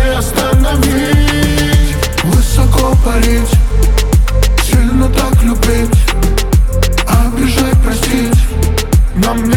не остановить. Высоко парить, сильно так любить, обижать, простить нам